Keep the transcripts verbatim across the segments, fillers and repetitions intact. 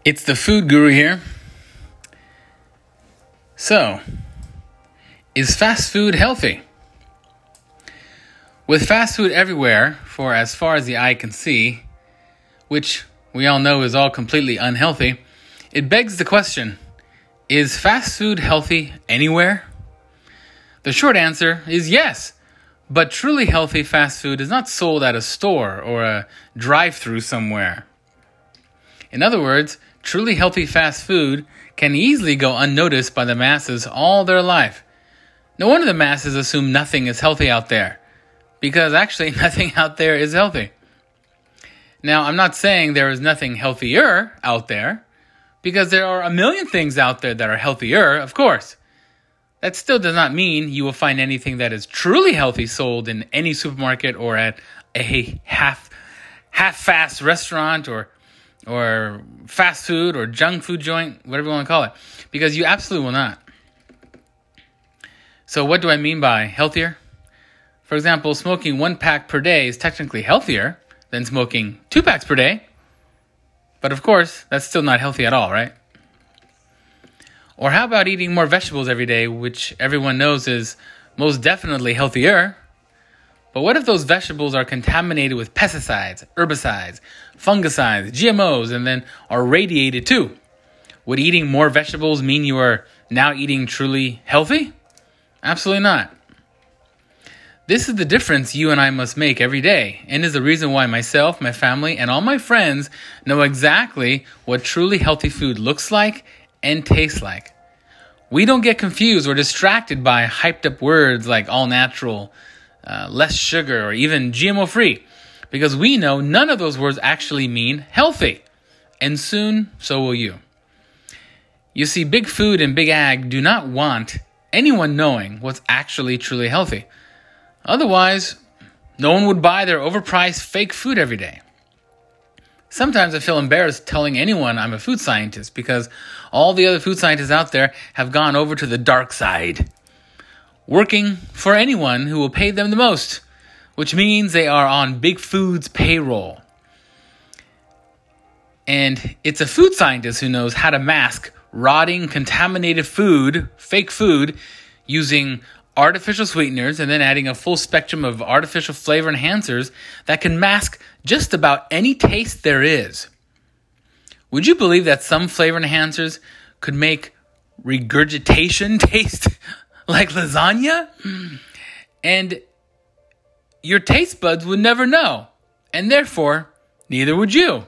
It's the Food Guru here. So, is fast food healthy? With fast food everywhere, for as far as the eye can see, which we all know is all completely unhealthy, it begs the question, is fast food healthy anywhere? The short answer is yes, but truly healthy fast food is not sold at a store or a drive-thru somewhere. In other words, truly healthy fast food can easily go unnoticed by the masses all their life. No wonder the masses assume nothing is healthy out there, because actually nothing out there is healthy. Now, I'm not saying there is nothing healthier out there, because there are a million things out there that are healthier, of course. That still does not mean you will find anything that is truly healthy sold in any supermarket or at a half half-fast restaurant or or fast food or junk food joint, whatever you want to call it, because you absolutely will not. So what do I mean by healthier? For example, smoking one pack per day is technically healthier than smoking two packs per day. But of course, that's still not healthy at all, right? Or how about eating more vegetables every day, which everyone knows is most definitely healthier? But what if those vegetables are contaminated with pesticides, herbicides, fungicides, G M Os, and then are radiated too? Would eating more vegetables mean you are now eating truly healthy? Absolutely not. This is the difference you and I must make every day, and is the reason why myself, my family, and all my friends know exactly what truly healthy food looks like and tastes like. We don't get confused or distracted by hyped up words like all natural, uh, less sugar, or even G M O free, because we know none of those words actually mean healthy, and soon so will you. You see, big food and big ag do not want anyone knowing what's actually truly healthy. Otherwise, no one would buy their overpriced fake food every day. Sometimes I feel embarrassed telling anyone I'm a food scientist because all the other food scientists out there have gone over to the dark side, working for anyone who will pay them the most, which means they are on Big Food's payroll. And it's a food scientist who knows how to mask rotting, contaminated food, fake food, using artificial sweeteners and then adding a full spectrum of artificial flavor enhancers that can mask just about any taste there is. Would you believe that some flavor enhancers could make regurgitation taste like lasagna? And your taste buds would never know, and therefore, neither would you.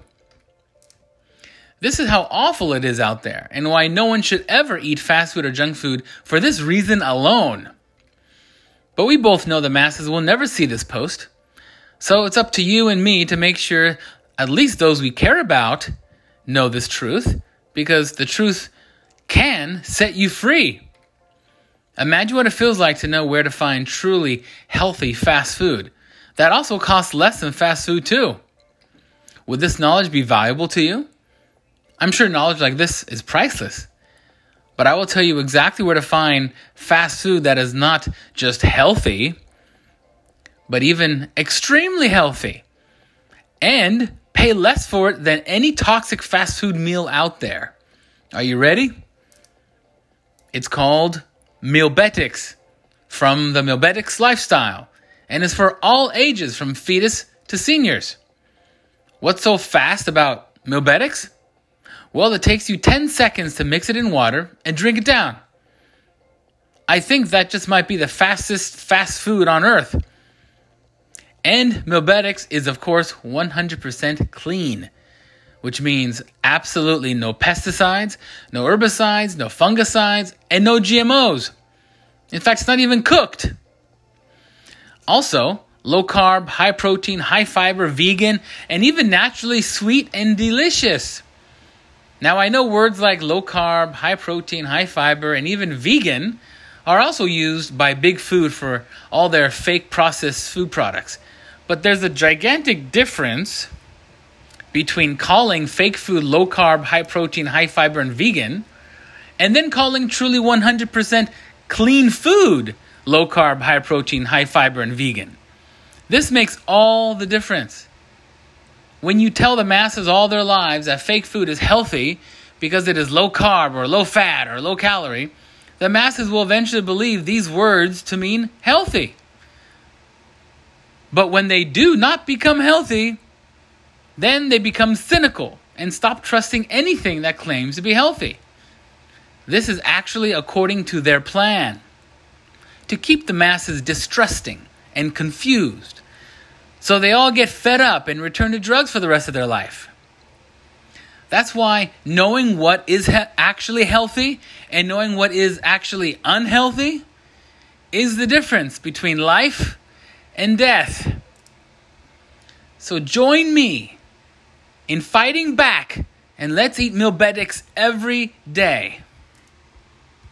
This is how awful it is out there, and why no one should ever eat fast food or junk food for this reason alone. But we both know the masses will never see this post. So it's up to you and me to make sure at least those we care about know this truth, because the truth can set you free. Imagine what it feels like to know where to find truly healthy fast food. That also costs less than fast food too. Would this knowledge be valuable to you? I'm sure knowledge like this is priceless. But I will tell you exactly where to find fast food that is not just healthy, but even extremely healthy, and pay less for it than any toxic fast food meal out there. Are you ready? It's called Mealbetics, from the Mealbetics lifestyle, and is for all ages from fetus to seniors. What's so fast about Mealbetics? Well, it takes you ten seconds to mix it in water and drink it down. I think that just might be the fastest fast food on earth. And Mealbetics is, of course, one hundred percent clean, which means absolutely no pesticides, no herbicides, no fungicides, and no G M Os. In fact, it's not even cooked. Also, low carb, high protein, high fiber, vegan, and even naturally sweet and delicious. Now, I know words like low carb, high protein, high fiber, and even vegan are also used by Big Food for all their fake processed food products. But there's a gigantic difference between calling fake food low carb, high protein, high fiber, and vegan, and then calling truly one hundred percent clean food low carb, high protein, high fiber, and vegan. This makes all the difference. When you tell the masses all their lives that fake food is healthy because it is low carb or low fat or low calorie, the masses will eventually believe these words to mean healthy. But when they do not become healthy, then they become cynical and stop trusting anything that claims to be healthy. This is actually according to their plan, to keep the masses distrusting and confused, so they all get fed up and return to drugs for the rest of their life. That's why knowing what is he- actually healthy and knowing what is actually unhealthy is the difference between life and death. So join me in fighting back, and let's eat Mealbedix every day.